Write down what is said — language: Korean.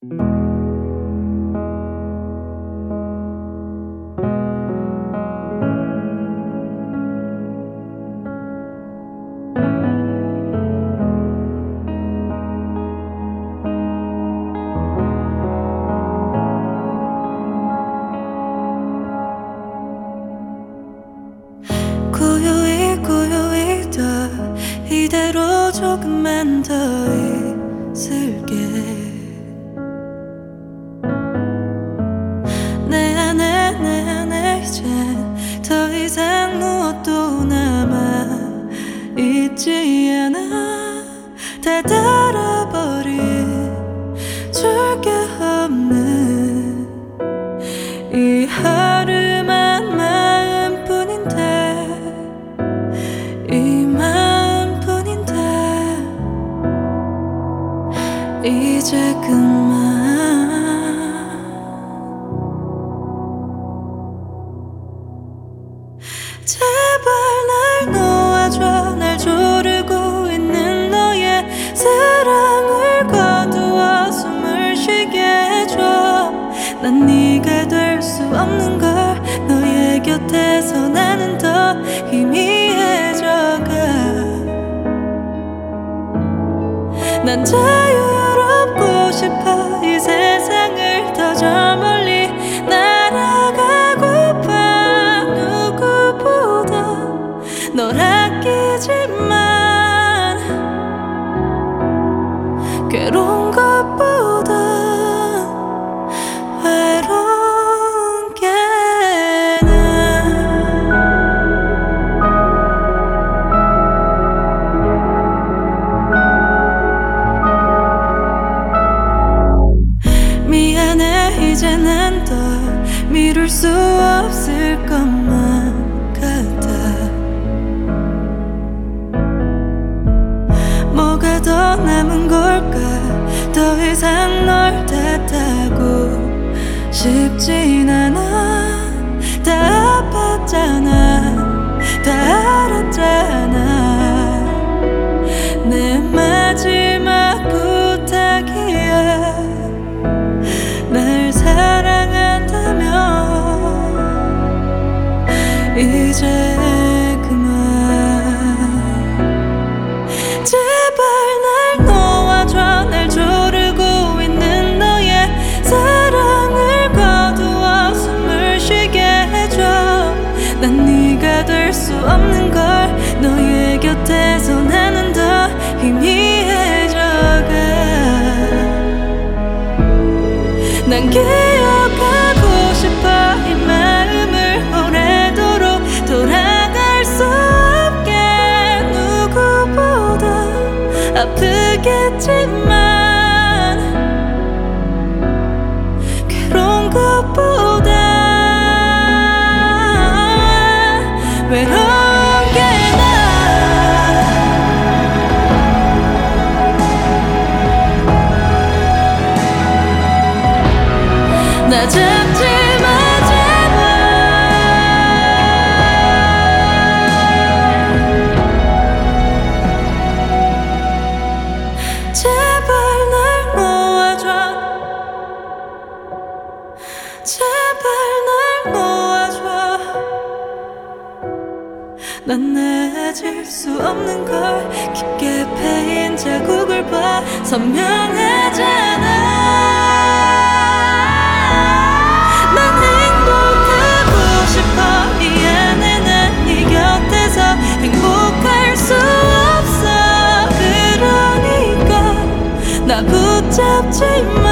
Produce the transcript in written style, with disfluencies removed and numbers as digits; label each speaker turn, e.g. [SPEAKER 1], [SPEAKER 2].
[SPEAKER 1] 고요히 더 이대로 조금만 더 있을게. 내 안에 이젠 더 이상 무엇도 남아 있지 않아. 다 닳아버린 줄 게 없는 이 하루만 마음뿐인데, 이 마음뿐인데 이제 그만. 제발 날 놓아줘. 날 조르고 있는 너의 사랑을 거두어 숨을 쉬게 해줘. 난 네가 될 수 없는 걸. 너의 곁에서 나는 더 희미해져가. 난 자유롭고 싶어. 이 세상을 더 저 멀리 날아가고파. 누구보다 널 아끼지만 괴로운 것보다 외로운 게 미안해. 이제 난 더 미룰 수 없을 것만 같아. 뭐가 더 남은 걸까. 더 이상 널 탓하고 싶진 않아. 다 아팠잖아. 다 알았잖아. 내 마지막 부탁이야. 날 사랑한다면 이제 그만. 제발 날 놓아줘. 날 조르고 있는 너의 사랑을 거두어 숨을 쉬게 해줘. 난 네가 될 수 없는 걸. 너의 곁에서 나는 더 희미해져가. 난 기억하고 싶어. 이 마음을 오래도록 돌아갈 수 없게. 누구보다 아프겠지만 괴로운 것보다 외로운 게 나 잡지 마 제발. 제발 날 놓아줘. 제발 날 놓아줘. 난 나아질 수 없는 걸. 깊게 패인 자국을 봐. 선명하잖아. 행복할 수 없어. 그러니까 나 붙잡지 마.